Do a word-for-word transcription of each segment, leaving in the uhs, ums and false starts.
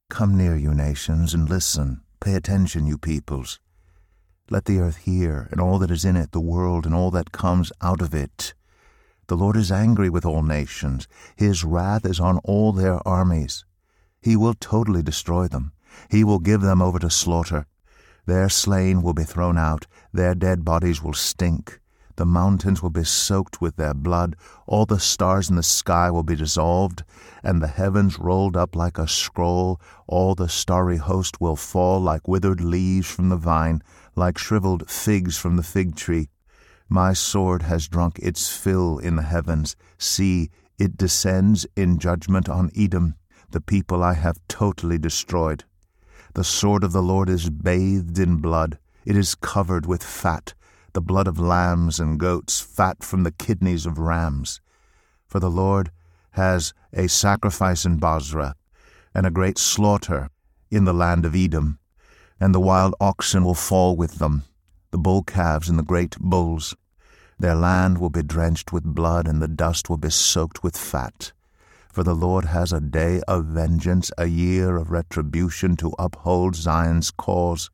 Come near, you nations, and listen. Pay attention, you peoples. Let the earth hear, and all that is in it, the world, and all that comes out of it. The Lord is angry with all nations. His wrath is on all their armies. He will totally destroy them. He will give them over to slaughter. Their slain will be thrown out. Their dead bodies will stink. The mountains will be soaked with their blood. All the stars in the sky will be dissolved, and the heavens rolled up like a scroll. All the starry host will fall like withered leaves from the vine, like shriveled figs from the fig tree. My sword has drunk its fill in the heavens. See, it descends in judgment on Edom, the people I have totally destroyed. The sword of the Lord is bathed in blood. It is covered with fat, the blood of lambs and goats, fat from the kidneys of rams. For the Lord has a sacrifice in Bozrah, and a great slaughter in the land of Edom, and the wild oxen will fall with them, the bull calves and the great bulls. Their land will be drenched with blood, and the dust will be soaked with fat. For the Lord has a day of vengeance, a year of retribution to uphold Zion's cause.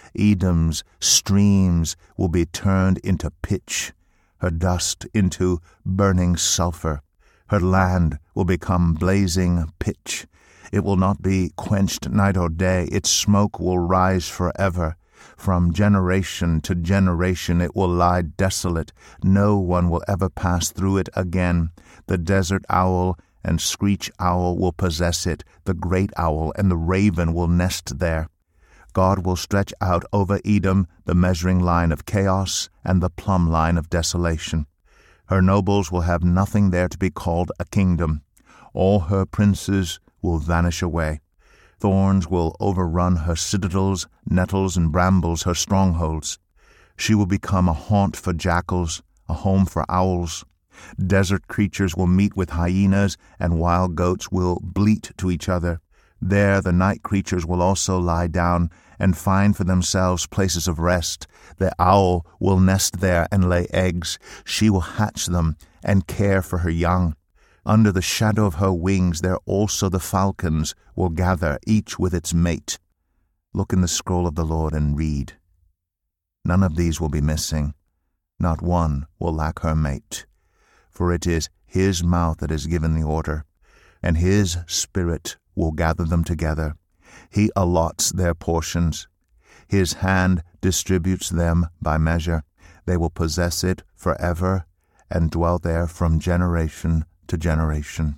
Edom's streams will be turned into pitch, her dust into burning sulfur. Her land will become blazing pitch. It will not be quenched night or day. Its smoke will rise forever. From generation to generation it will lie desolate. No one will ever pass through it again. The desert owl and screech owl will possess it. The great owl and the raven will nest there. God will stretch out over Edom the measuring line of chaos and the plumb line of desolation. Her nobles will have nothing there to be called a kingdom. All her princes will vanish away. Thorns will overrun her citadels, nettles and brambles her strongholds. She will become a haunt for jackals, a home for owls. Desert creatures will meet with hyenas, and wild goats will bleat to each other. There the night creatures will also lie down and find for themselves places of rest. The owl will nest there and lay eggs. She will hatch them and care for her young. Under the shadow of her wings there also the falcons will gather, each with its mate. Look in the scroll of the Lord and read. None of these will be missing. Not one will lack her mate. For it is his mouth that has given the order, and his spirit will gather them together. He allots their portions. His hand distributes them by measure. They will possess it forever and dwell there from generation to generation.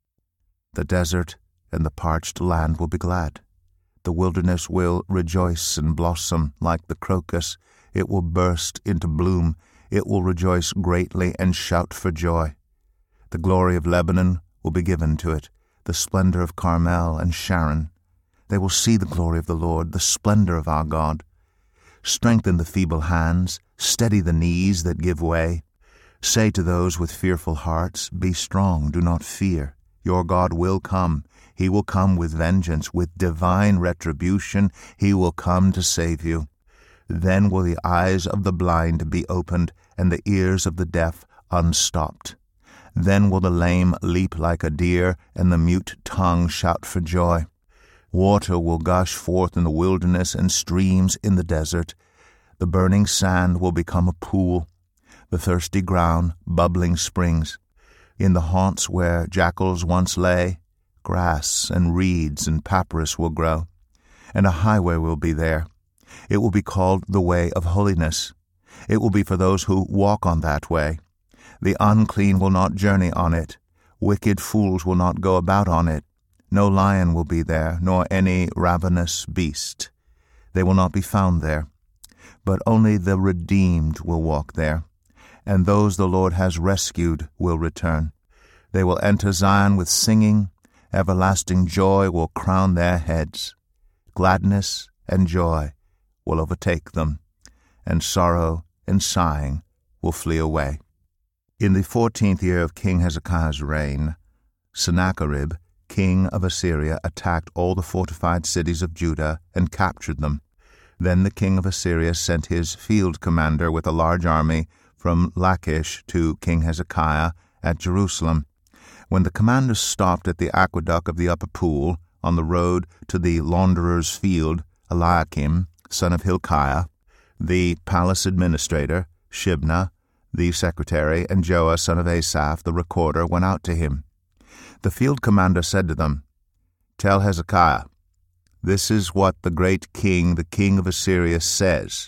The desert and the parched land will be glad. The wilderness will rejoice and blossom like the crocus. It will burst into bloom. It will rejoice greatly and shout for joy. The glory of Lebanon will be given to it, the splendor of Carmel and Sharon. They will see the glory of the Lord, the splendor of our God. Strengthen the feeble hands, steady the knees that give way. Say to those with fearful hearts, be strong, do not fear. Your God will come. He will come with vengeance, with divine retribution. He will come to save you. Then will the eyes of the blind be opened, and the ears of the deaf unstopped. Then will the lame leap like a deer, and the mute tongue shout for joy. Water will gush forth in the wilderness and streams in the desert. The burning sand will become a pool, the thirsty ground bubbling springs. In the haunts where jackals once lay, grass and reeds and papyrus will grow, and a highway will be there. It will be called the way of holiness. It will be for those who walk on that way. The unclean will not journey on it. Wicked fools will not go about on it. No lion will be there, nor any ravenous beast. They will not be found there. But only the redeemed will walk there, and those the Lord has rescued will return. They will enter Zion with singing. Everlasting joy will crown their heads. Gladness and joy will overtake them, and sorrow and sighing will flee away. In the fourteenth year of King Hezekiah's reign, Sennacherib, king of Assyria, attacked all the fortified cities of Judah and captured them. Then the king of Assyria sent his field commander with a large army from Lachish to King Hezekiah at Jerusalem. When the commander stopped at the aqueduct of the upper pool, on the road to the launderer's field, Eliakim, son of Hilkiah, the palace administrator, Shebna, the secretary, and Joah, son of Asaph, the recorder, went out to him. The field commander said to them, "Tell Hezekiah, this is what the great king, the king of Assyria, says.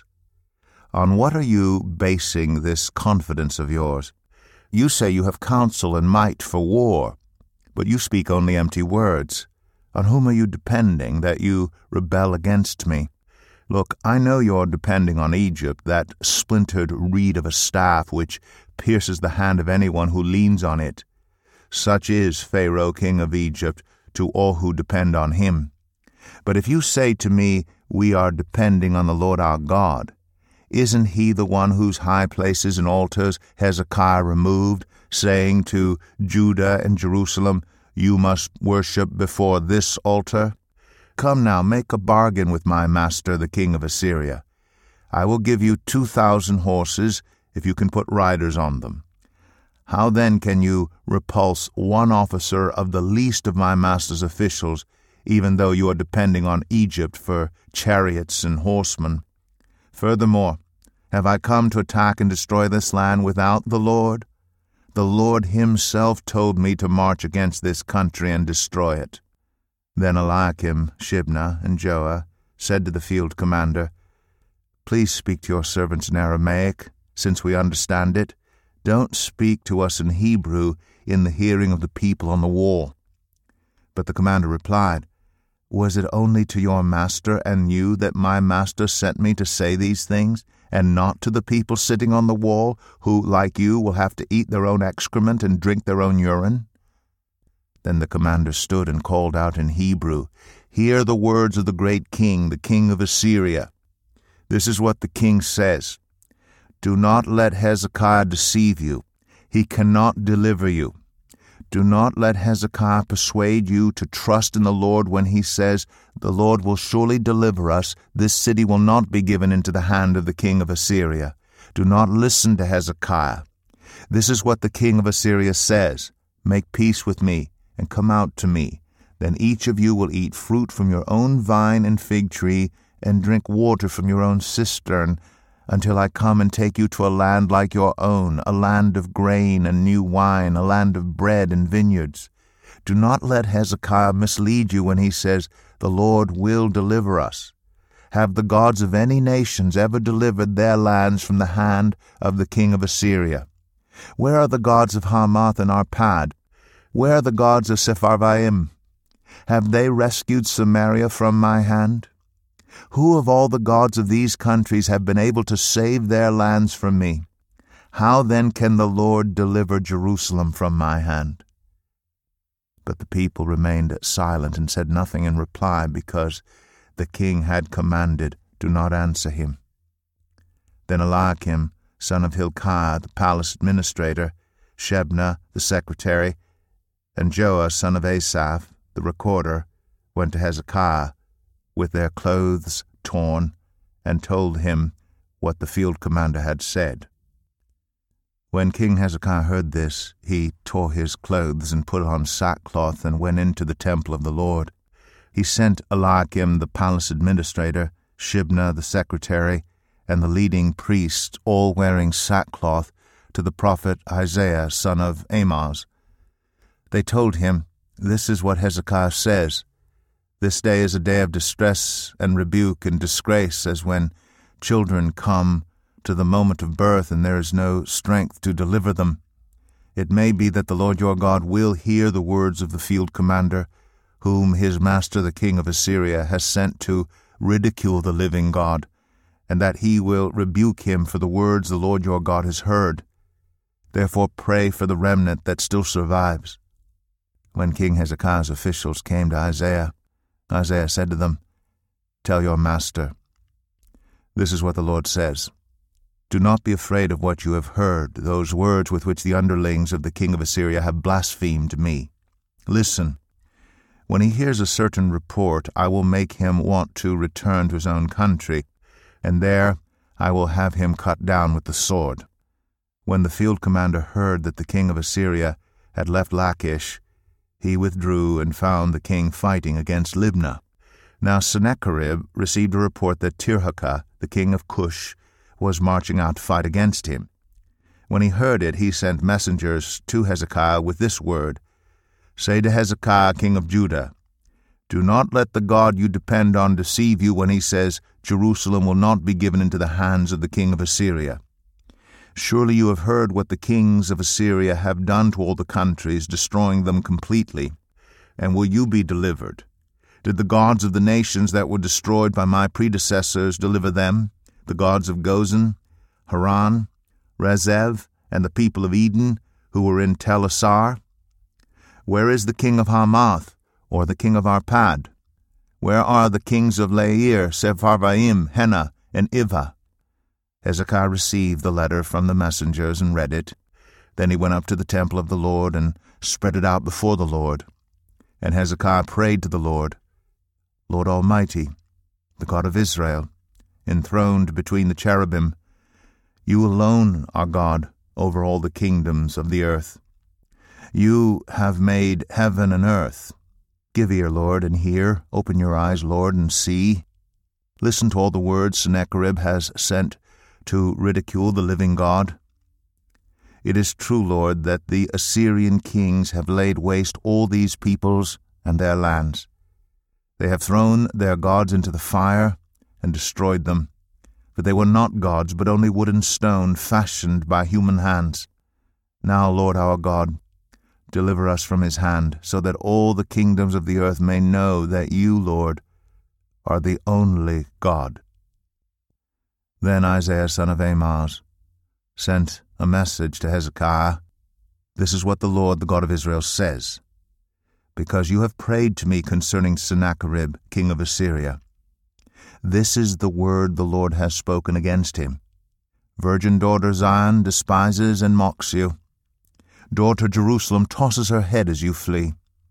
On what are you basing this confidence of yours? You say you have counsel and might for war, but you speak only empty words. On whom are you depending that you rebel against me? Look, I know you are depending on Egypt, that splintered reed of a staff which pierces the hand of anyone who leans on it. Such is Pharaoh, king of Egypt, to all who depend on him. But if you say to me, 'We are depending on the Lord our God,' isn't he the one whose high places and altars Hezekiah removed, saying to Judah and Jerusalem, 'You must worship before this altar'? Come now, make a bargain with my master, the king of Assyria. I will give you two thousand horses, if you can put riders on them. How then can you repulse one officer of the least of my master's officials, even though you are depending on Egypt for chariots and horsemen? Furthermore, have I come to attack and destroy this land without the Lord? The Lord himself told me to march against this country and destroy it." Then Eliakim, Shebna, and Joah said to the field commander, "Please speak to your servants in Aramaic, since we understand it. Don't speak to us in Hebrew in the hearing of the people on the wall." But the commander replied, "Was it only to your master and you that my master sent me to say these things, and not to the people sitting on the wall, who, like you, will have to eat their own excrement and drink their own urine?" Then the commander stood and called out in Hebrew, "Hear the words of the great king, the king of Assyria. This is what the king says. Do not let Hezekiah deceive you. He cannot deliver you. Do not let Hezekiah persuade you to trust in the Lord when he says, 'The Lord will surely deliver us. This city will not be given into the hand of the king of Assyria.' Do not listen to Hezekiah. This is what the king of Assyria says. Make peace with me, and come out to me. Then each of you will eat fruit from your own vine and fig tree, and drink water from your own cistern, until I come and take you to a land like your own, a land of grain and new wine, a land of bread and vineyards. Do not let Hezekiah mislead you when he says, 'The Lord will deliver us.' Have the gods of any nations ever delivered their lands from the hand of the king of Assyria? Where are the gods of Hamath and Arpad? Where are the gods of Sepharvaim? Have they rescued Samaria from my hand? Who of all the gods of these countries have been able to save their lands from me? How then can the Lord deliver Jerusalem from my hand?" But the people remained silent and said nothing in reply, because the king had commanded, "Do not answer him." Then Eliakim, son of Hilkiah, the palace administrator, Shebna, the secretary, and Joah, son of Asaph, the recorder, went to Hezekiah with their clothes torn, and told him what the field commander had said. When King Hezekiah heard this, he tore his clothes and put on sackcloth and went into the temple of the Lord. He sent Eliakim the palace administrator, Shebna the secretary, and the leading priests, all wearing sackcloth, to the prophet Isaiah, son of Amoz. They told him, "This is what Hezekiah says. This day is a day of distress and rebuke and disgrace, as when children come to the moment of birth and there is no strength to deliver them. It may be that the Lord your God will hear the words of the field commander, whom his master the king of Assyria has sent to ridicule the living God, and that he will rebuke him for the words the Lord your God has heard. Therefore pray for the remnant that still survives." When King Hezekiah's officials came to Isaiah, Isaiah said to them, "Tell your master, this is what the Lord says. Do not be afraid of what you have heard, those words with which the underlings of the king of Assyria have blasphemed me. Listen, when he hears a certain report, I will make him want to return to his own country, and there I will have him cut down with the sword." When the field commander heard that the king of Assyria had left Lachish, he withdrew and found the king fighting against Libnah. Now Sennacherib received a report that Tirhakah, the king of Cush, was marching out to fight against him. When he heard it, he sent messengers to Hezekiah with this word, Say to Hezekiah, king of Judah, Do not let the God you depend on deceive you when he says, Jerusalem will not be given into the hands of the king of Assyria. Surely you have heard what the kings of Assyria have done to all the countries, destroying them completely. And will you be delivered? Did the gods of the nations that were destroyed by my predecessors deliver them, the gods of Gozan, Haran, Rezev, and the people of Eden, who were in Tel Assar? Where is the king of Hamath, or the king of Arpad? Where are the kings of Lair, Sepharvaim, Hena, and Ivah? Hezekiah received the letter from the messengers and read it. Then he went up to the temple of the Lord and spread it out before the Lord. And Hezekiah prayed to the Lord, Lord Almighty, the God of Israel, enthroned between the cherubim, you alone are God over all the kingdoms of the earth. You have made heaven and earth. Give ear, Lord, and hear. Open your eyes, Lord, and see. Listen to all the words Sennacherib has sent to ridicule the living God. It is true, Lord, that the Assyrian kings have laid waste all these peoples and their lands. They have thrown their gods into the fire and destroyed them, for they were not gods, but only wood and stone, fashioned by human hands. Now, Lord our God, deliver us from his hand, so that all the kingdoms of the earth may know that you, Lord, are the only God. Then Isaiah son of Amoz sent a message to Hezekiah. This is what the Lord, the God of Israel, says. Because you have prayed to me concerning Sennacherib, king of Assyria. This is the word the Lord has spoken against him. Virgin daughter Zion despises and mocks you. Daughter Jerusalem tosses her head as you flee.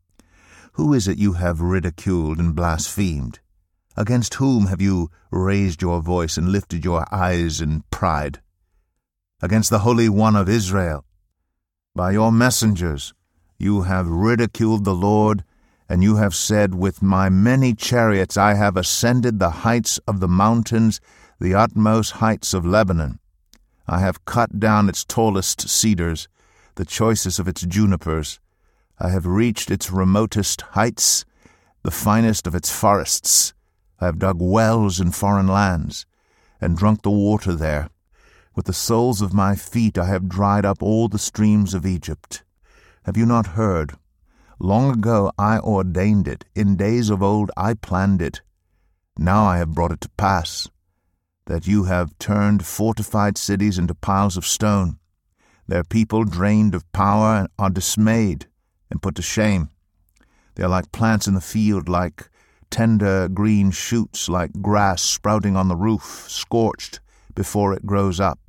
Who is it you have ridiculed and blasphemed? Against whom have you raised your voice and lifted your eyes in pride? Against the Holy One of Israel. By your messengers you have ridiculed the Lord, and you have said, With my many chariots I have ascended the heights of the mountains, the utmost heights of Lebanon. I have cut down its tallest cedars, the choicest of its junipers. I have reached its remotest heights, the finest of its forests. I have dug wells in foreign lands, and drunk the water there. With the soles of my feet I have dried up all the streams of Egypt. Have you not heard? Long ago I ordained it. In days of old I planned it. Now I have brought it to pass, that you have turned fortified cities into piles of stone. Their people, drained of power, are dismayed and put to shame. They are like plants in the field, like tender green shoots, like grass sprouting on the roof, scorched before it grows up.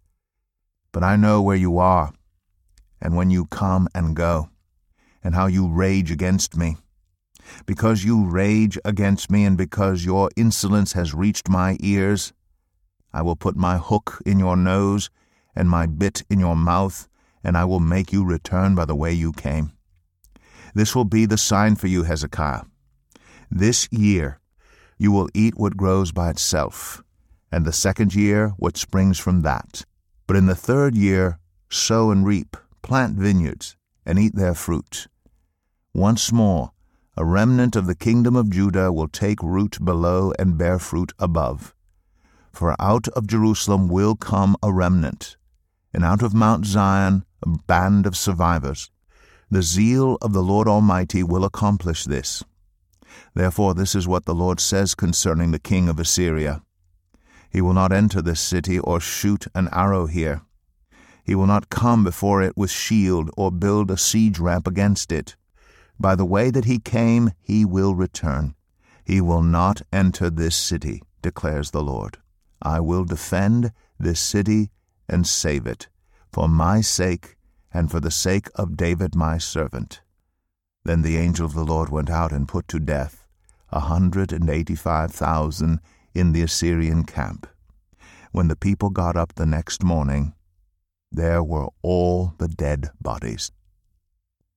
But I know where you are, and when you come and go, and how you rage against me. Because you rage against me, and because your insolence has reached my ears, I will put my hook in your nose, and my bit in your mouth, and I will make you return by the way you came. This will be the sign for you, Hezekiah. This year you will eat what grows by itself, and the second year what springs from that. But in the third year sow and reap, plant vineyards, and eat their fruit. Once more a remnant of the kingdom of Judah will take root below and bear fruit above. For out of Jerusalem will come a remnant, and out of Mount Zion a band of survivors. The zeal of the Lord Almighty will accomplish this. Therefore this is what the Lord says concerning the king of Assyria. He will not enter this city or shoot an arrow here. He will not come before it with shield or build a siege ramp against it. By the way that he came he will return. He will not enter this city, declares the Lord. I will defend this city and save it, for my sake and for the sake of David my servant. Then the angel of the Lord went out and put to death a hundred and eighty-five thousand in the Assyrian camp. When the people got up the next morning, there were all the dead bodies.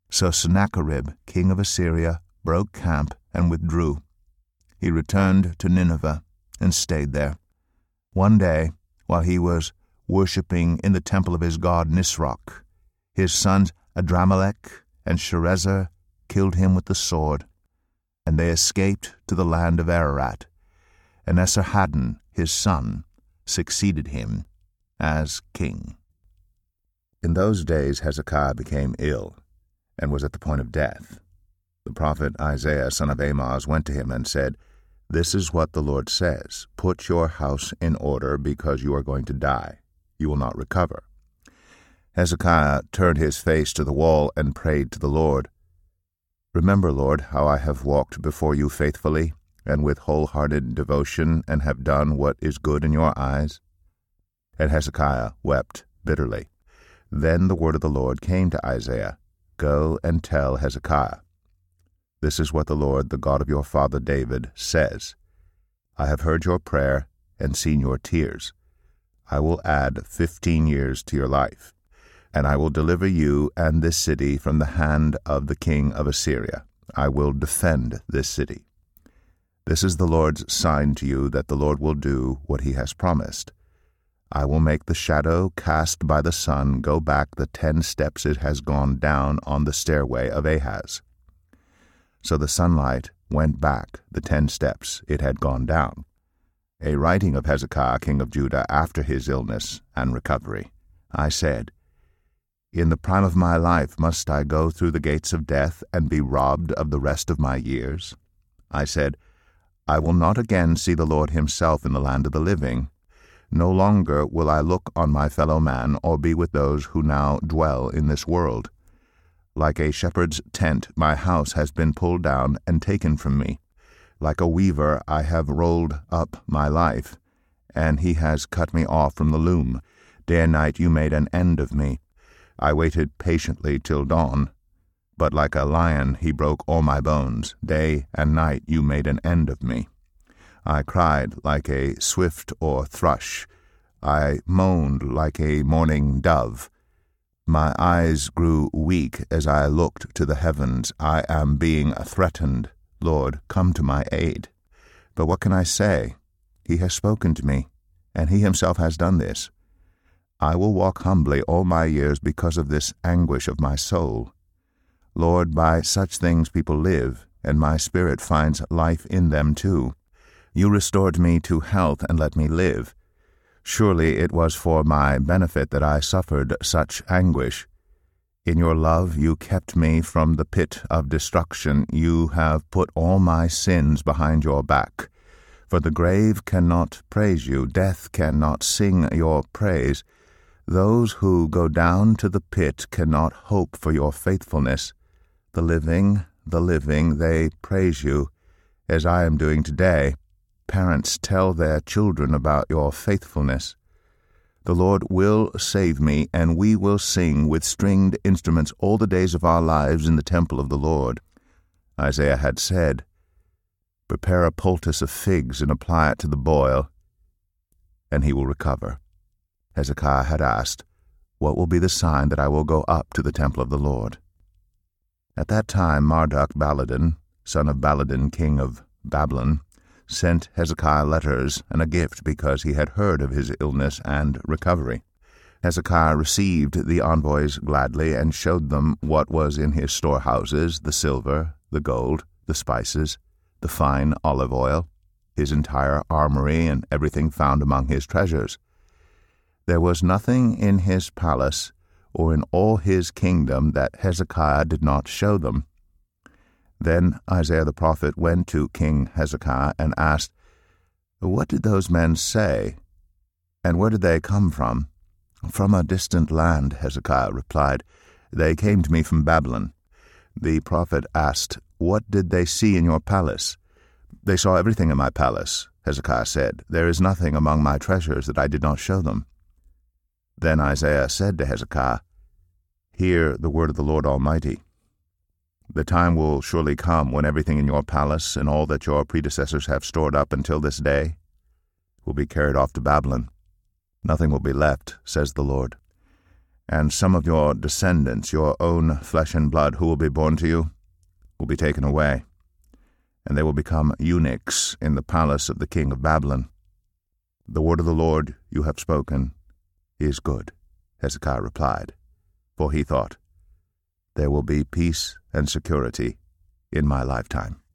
So Sennacherib, king of Assyria, broke camp and withdrew. He returned to Nineveh and stayed there. One day, while he was worshipping in the temple of his god Nisroch, his sons Adramelech and Sharezer killed him with the sword, and they escaped to the land of Ararat, and Esarhaddon, his son, succeeded him as king. In those days Hezekiah became ill, and was at the point of death. The prophet Isaiah, son of Amoz, went to him and said, "This is what the Lord says, put your house in order, because you are going to die. You will not recover." Hezekiah turned his face to the wall and prayed to the Lord. "Remember, Lord, how I have walked before you faithfully, and with wholehearted devotion, and have done what is good in your eyes." And Hezekiah wept bitterly. Then the word of the Lord came to Isaiah, "Go and tell Hezekiah, this is what the Lord, the God of your father David, says. I have heard your prayer and seen your tears. I will add fifteen years to your life, and I will deliver you and this city from the hand of the king of Assyria. I will defend this city. This is the Lord's sign to you that the Lord will do what he has promised. I will make the shadow cast by the sun go back the ten steps it has gone down on the stairway of Ahaz." So the sunlight went back the ten steps it had gone down. A writing of Hezekiah, king of Judah, after his illness and recovery. I said, "In the prime of my life must I go through the gates of death and be robbed of the rest of my years?" I said, "I will not again see the Lord himself in the land of the living. No longer will I look on my fellow man or be with those who now dwell in this world. Like a shepherd's tent, my house has been pulled down and taken from me. Like a weaver, I have rolled up my life, and he has cut me off from the loom. Day and night you made an end of me. I waited patiently till dawn, but like a lion he broke all my bones. Day and night you made an end of me. I cried like a swift or thrush. I moaned like a mourning dove. My eyes grew weak as I looked to the heavens. I am being threatened. Lord, come to my aid. But what can I say? He has spoken to me, and he himself has done this. I will walk humbly all my years because of this anguish of my soul. Lord, by such things people live, and my spirit finds life in them too. You restored me to health and let me live. Surely it was for my benefit that I suffered such anguish. In your love you kept me from the pit of destruction. You have put all my sins behind your back. For the grave cannot praise you, death cannot sing your praise. Those who go down to the pit cannot hope for your faithfulness. The living, the living, they praise you, as I am doing today. Parents tell their children about your faithfulness. The Lord will save me, and we will sing with stringed instruments all the days of our lives in the temple of the Lord. Isaiah had said, "Prepare a poultice of figs and apply it to the boil, and he will recover." Hezekiah had asked, "What will be the sign that I will go up to the temple of the Lord?" At that time Marduk-Baladan, son of Baladan, king of Babylon, sent Hezekiah letters and a gift because he had heard of his illness and recovery. Hezekiah received the envoys gladly and showed them what was in his storehouses, the silver, the gold, the spices, the fine olive oil, his entire armory, and everything found among his treasures. There was nothing in his palace or in all his kingdom that Hezekiah did not show them. Then Isaiah the prophet went to King Hezekiah and asked, "What did those men say, and where did they come from?" "From a distant land," Hezekiah replied. "They came to me from Babylon." The prophet asked, "What did they see in your palace?" "They saw everything in my palace," Hezekiah said. "There is nothing among my treasures that I did not show them." Then Isaiah said to Hezekiah, "Hear the word of the Lord Almighty. The time will surely come when everything in your palace and all that your predecessors have stored up until this day will be carried off to Babylon. Nothing will be left, says the Lord. And some of your descendants, your own flesh and blood, who will be born to you, will be taken away, and they will become eunuchs in the palace of the king of Babylon. The word of the Lord you have spoken is good, Hezekiah replied, for he thought, there will be peace and security in my lifetime.